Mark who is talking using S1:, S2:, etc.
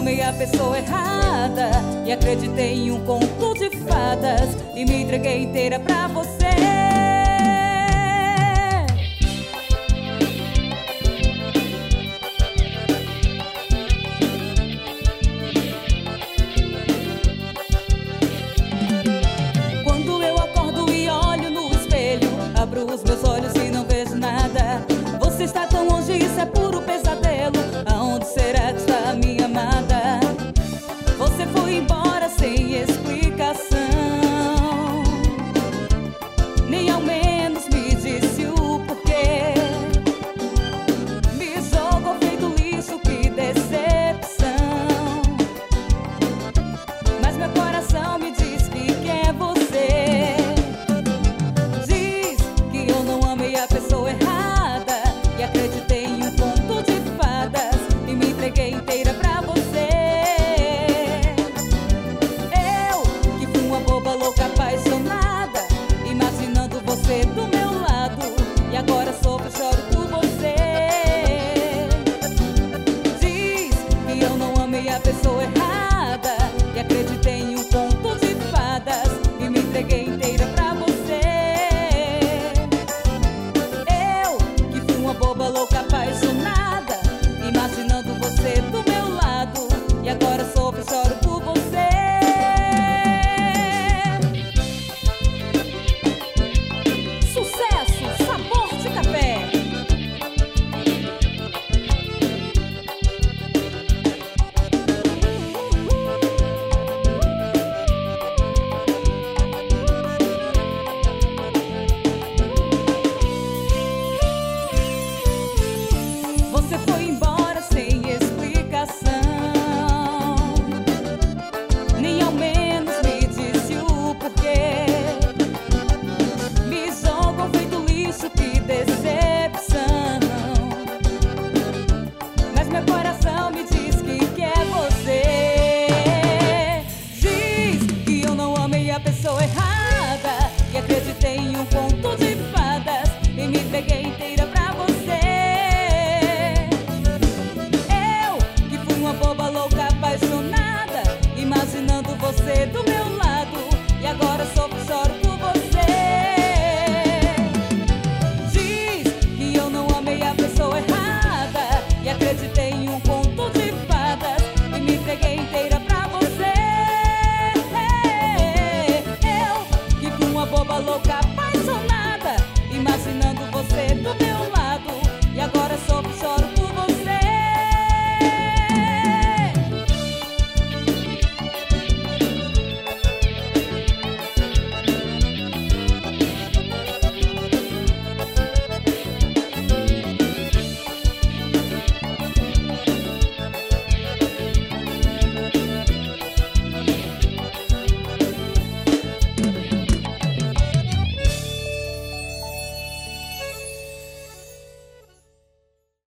S1: amei a pessoa errada e acreditei em um conto de fadas e me entreguei inteira pra você. Quando eu acordo e olho no espelho, abro os meus olhos e não vejo nada. Você está tão longe, isso é puro pesadelo. Aonde será que está a minha amada? Você foi embora sem explicação, nem ao menos me disse o porquê. Me jogou feito lixo, que decepção. Mas meu coração me diz que quer você. Diz que eu não amei a pessoa errada e acreditei em um conto de fadas e me entreguei inteira pra você. Eu que fui uma boba louca apaixonada, imaginando você do meu lado, e agora sofro e choro por você. Diz que eu não amei a pessoa errada e acreditei em um conto de fadas e me entreguei inteira pra você. Eu que fui uma boba louca apaixonada, imaginando você do meu lado, e agora sofro e choro por você. Sucesso, sabor de café. Você foi embora sem explicação, nem ao menos me disse o porquê. Me jogou feito lixo, que decepção. Mas meu coração me diz que quer você. Diz que eu não amei a pessoa errada e acreditei em um conto de fadas e me entreguei inteira pra você. Eu que fui uma boba louca apaixonada, imaginando você do meu lado, e agora sofro e choro por você. Diz que eu não amei a pessoa errada e acreditei em um conto